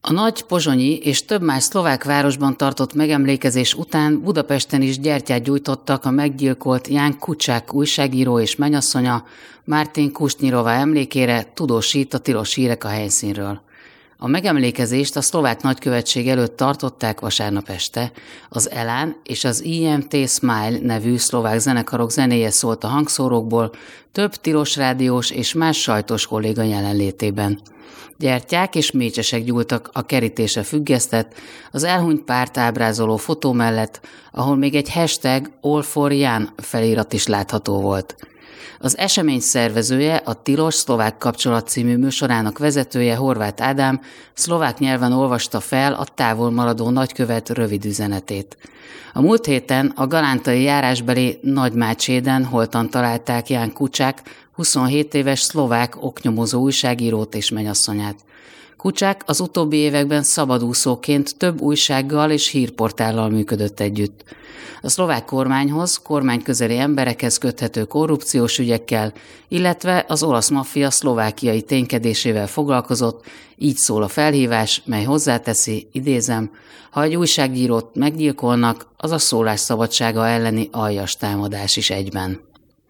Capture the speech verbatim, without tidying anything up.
A nagy pozsonyi és több más szlovák városban tartott megemlékezés után Budapesten is gyertyát gyújtottak a meggyilkolt Ján Kuciak újságíró és menyasszonya, Martin Kusnyirova emlékére, tudósít a Tilos Hírek a helyszínről. A megemlékezést a szlovák nagykövetség előtt tartották vasárnap este. Az Elán és az i em té Smile nevű szlovák zenekarok zenéje szólt a hangszórókból, több tilos rádiós és más sajtos kolléga jelenlétében. Gyertyák és mécsesek gyúltak a kerítése függesztett, az elhunyt párt ábrázoló fotó mellett, ahol még egy hashtag All for Jan felirat is látható volt. Az esemény szervezője, a Tilos Szlovák Kapcsolat című műsorának vezetője, Horváth Ádám szlovák nyelven olvasta fel a távol maradó nagykövet rövid üzenetét. A múlt héten a galántai járásbeli Nagymácséden holtan találták Ján Kuciak, huszonhét éves szlovák oknyomozó újságírót és menyasszonyát. Kuciak az utóbbi években szabadúszóként több újsággal és hírportállal működött együtt. A szlovák kormányhoz, kormányközeli emberekhez köthető korrupciós ügyekkel, illetve az olasz maffia szlovákiai ténykedésével foglalkozott, így szól a felhívás, mely hozzáteszi, idézem, ha egy újságírót meggyilkolnak, az a szólásszabadsága elleni aljas támadás is egyben.